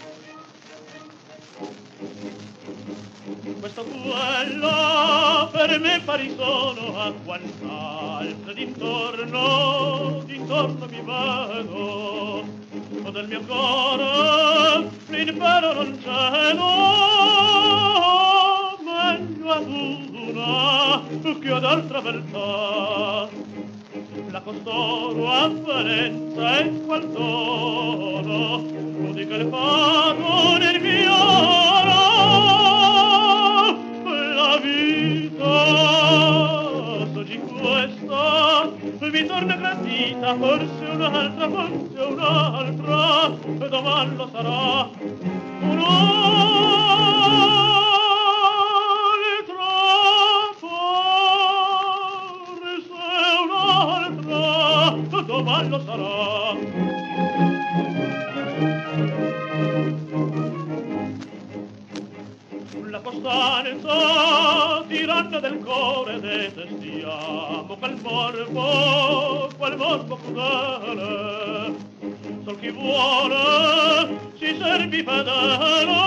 Questo quello per me pari sono a quant'altro d'intorno mi vedo, o del mio cuore l'impero non c'è, no, meglio ad una che ad altra beltà. La costoro apparenza e qual dono, di che il fato nel fiore, la vita, soggi questa, mi torna gradita, forse un'altra, doman lo sarà, doman lo sarà. La costanza tiranna del cuore detestiamo qual morbo crudele, sol chi vuole si servi fedele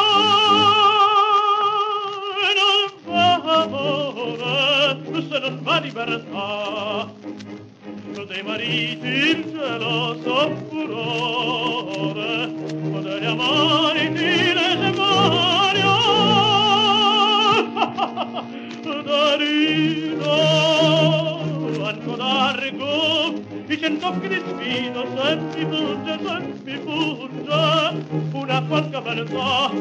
e non fa amore se non fa libertà. Dei mariti il geloso furore, degli amanti le semoria, Darino, anco d'argo, i cent'occhi di sfido, se mi funge, una qualche beltà.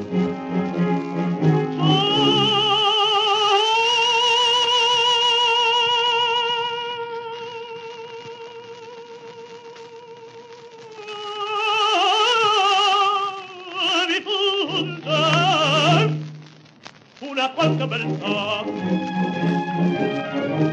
Una qualche beltà.